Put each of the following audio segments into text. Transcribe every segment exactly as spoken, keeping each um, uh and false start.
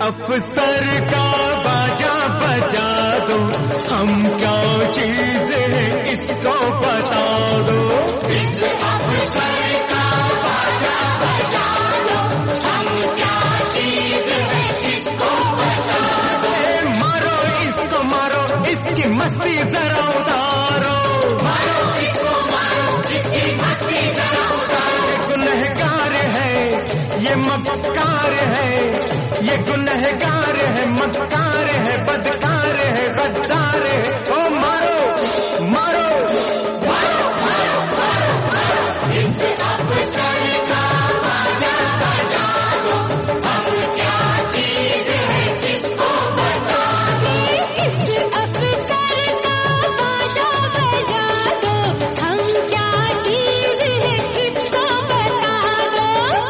अफसर का बाजा बजा दो, हम क्या चीज है इसको बता दो। इस अफसर का बाजा बजा दो, हम क्या चीज है इसको बता दो। मारो इसको मारो, इसकी मस्ती जरा उतारो, मारो इसको मारो, इसकी मस्ती जरा उतारो। ये गुनहगार है, ये मक्कार है, ये गुनहगार है, मक्कार है, बदकार है, गद्दार है। ओ मारो मारो मारो मारो मारो मारो, इस अफसर का बाजा बजा दो, हम क्या चीज है इसको बता दो। इस अफसर का बाजा बजा दो, हम क्या चीज है इसको बता दो।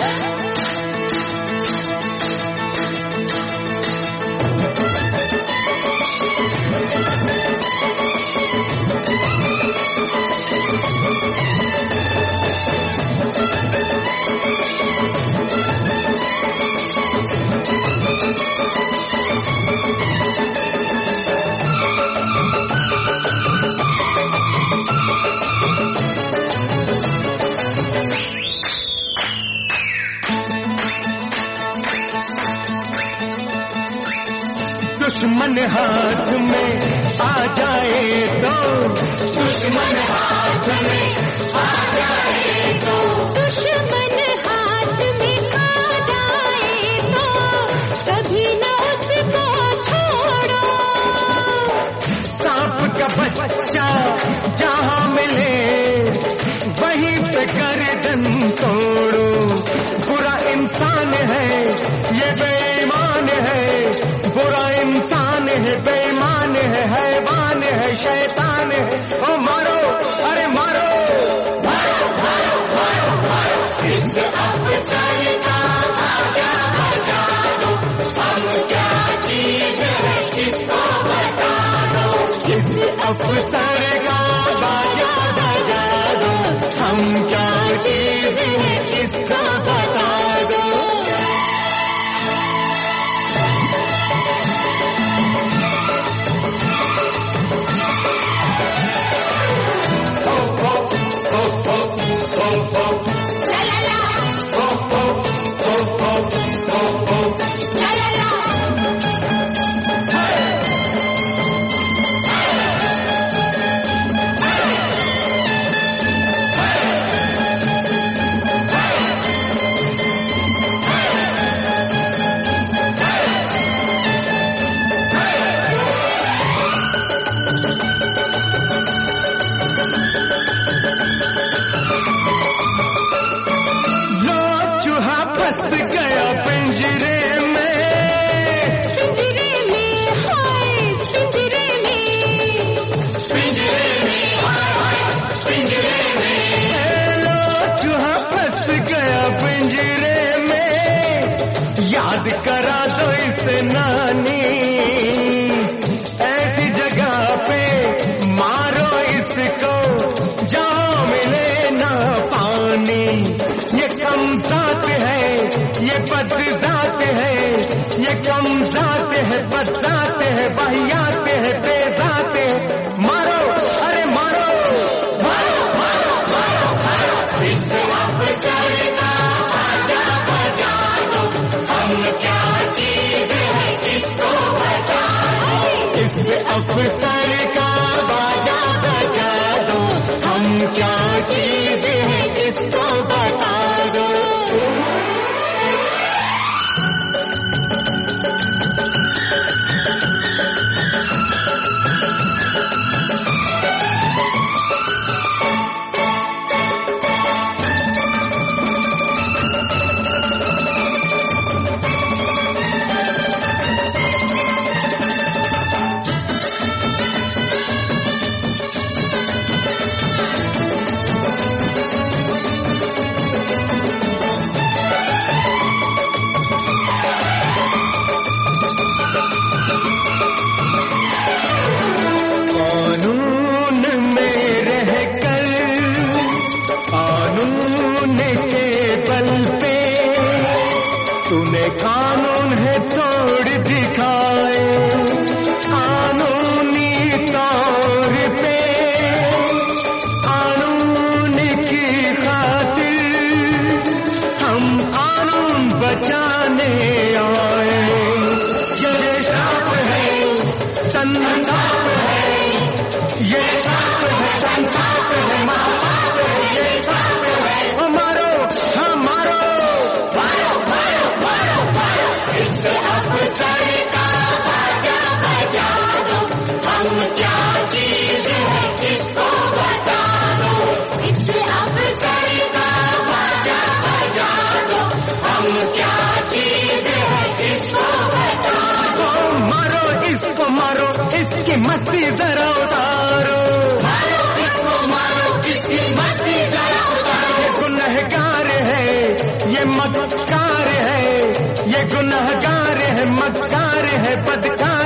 दुश्मन हाथ में आ जाए तो, दुश्मन हाथ में आ जाए तो, दुश्मन हाथ में आ जाए तो, कभी न उसको छोड़ो। सांप का बच्चा जहाँ मिले वहीं पे गर्दन तोड़ो। बुरा इंसान है ये बेईमान है, बुरा इंसान है, बेईमान है, हैवान है, शैतान है। ओ मारो, अरे मारो मारो मारो मारो मारो, इस अफसर का बाजा बजा दो, हम क्या चीज है इसको बता दो। इस अफसर का बाजा बजा दो, हम क्या चीज है इसको बता दो। ला ला ला, ला ला ला। लो चूहा फंस गया पिंजरे में, पिंजरे में हाय, पिंजरे में, पिंजरे में हाय हाय, पिंजरे में। लो चूहा फंस गया पिंजरे में, याद करा दो इसे नानी, ऐसी जगह पे मारो इसको जहाँ मिले ना पानी। ये कम जात है, ये बद जात है, ये कम जात है, बद जात है, वाहियात है, बेजात है। मारो, अरे मारो मारो मारो मारो मारो, इस अफसर का बाजा बजा दो, हम क्या चीज है इसको बता दो। इस अफसर का बाजा बजा दो, हम क्या चीज है इसको बता दो। ये मक्कार है, ये गुनहगार है, मक्कार है, बदकार